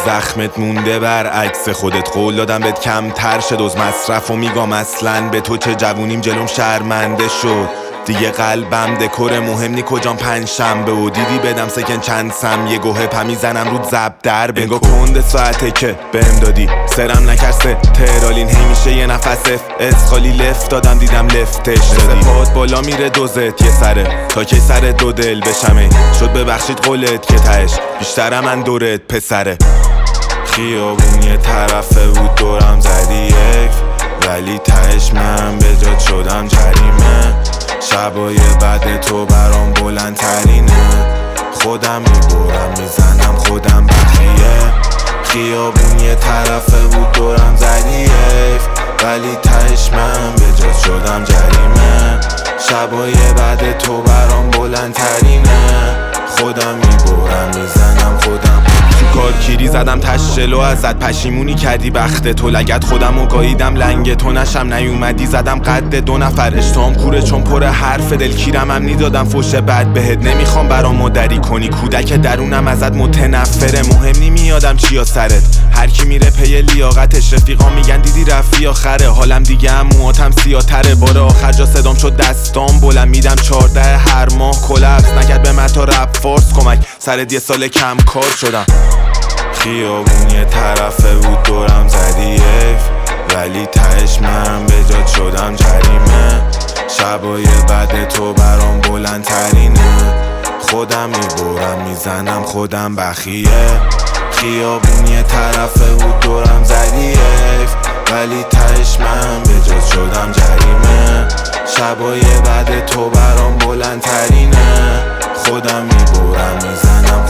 زخمت مونده برعکس خودت. قول دادم بهت کمتر شد از مصرف و میگم اصلا به تو چه جوونیم جلوم شرمنده شد. دیگه قلبم دکور مهم نی کجام پنجشنبه و دیدی بدم سکن چند سم یه گوه پا میزنم رود زب در بنگو کنده ساعته که بهم دادی سرم نکرسه ترالین هی میشه یه نفس اسخالی لفت دادم دیدم لفتش دادی پاد بالا میره دوزت یه سره تا کی سر دو دل بشمه شد ببخشید قولت که تهش بیشترم من دورت پسره. خیابون یه طرفه بود دورم زدی یک ولی تهش من به جات شدم جریمه. شبای بعد تو برام بلندترینه خودم میبرم میزنم خودم بخیه. خیابون یه طرفه بود دورم زدی یک ولی تهش من به جات شدم جریمه. شبای بعد تو برام بلندترینه خودم میبرم میزنم خودم کار کیری زدم تشلو ازت پشیمونی کردی بخت تو لگت خودم و گاییدم لنگ تو نشم نیومدی زدم قد دو نفر اشتام کوره چون پر حرف دلکیرم هم نیدادم فوش بد بهت نمیخوام برام مدری کنی کودک درونم ازت متنفره مهم نی میادم چیا سرت هر کی میره پی لیاقتش رفیقا میگن دیدی رفی آخره حالم دیگه هم موهاتم سیاتره بار آخر جا صدام شد دستام بلند میدم 14 هر ماه کلپس نکرد به من تا رپ فورس کمک سر یه سال کم کار شدم. خیابون یه طرفه بود دورم زدی یک ولی تهش من به جات شدم جریمه. شبای بعد تو برام بلندترینه خودم میبرم میزنم خودم بخیه. خیابون یه طرفه بود دورم زدی یک ولی تهش من به جات شدم جریمه. شبای بعد تو برام بلندترینه خودم میبرم میزنم